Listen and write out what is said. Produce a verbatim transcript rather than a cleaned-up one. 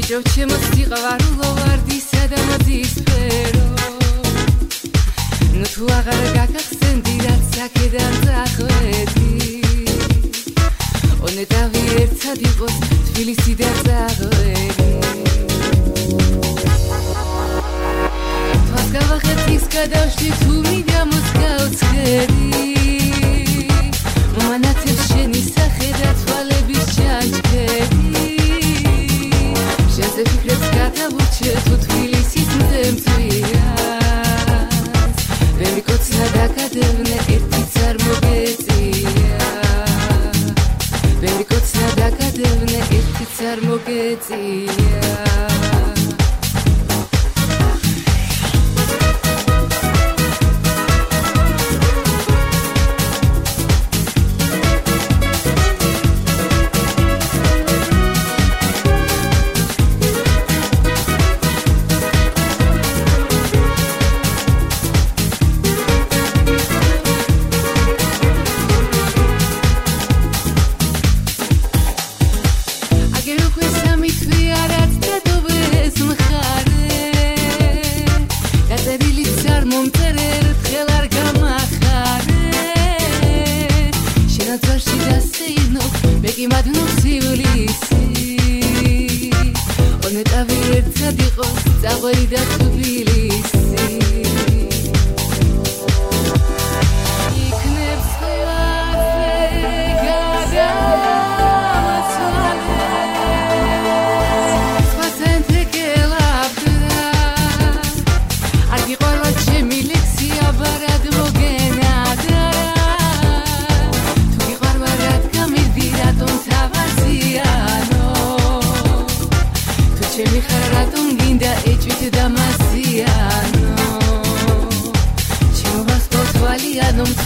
ვაჭრო ჩემო სიყვარულო ვარდისა და მოდისფერო ნუ თუ აღარ გაგახსენდი რაც აქედან წახვედი ონეტავი ერთად იყოს თბილისი და წაღვედი თვას გავახერხის გადავშლი თუ მიდამოს გავცხედი მომანათებს შენი სახე და თვალების ჩანჩქერი შენზე ფიქრებს გადავურჩე თუ თბილისის მძემწვიას ბევრი კოცნა დაკადევნე ერთიც არ მოგეწია ბევრი კოცნა დაკადევნე ერთიც არ მოგეწია Don't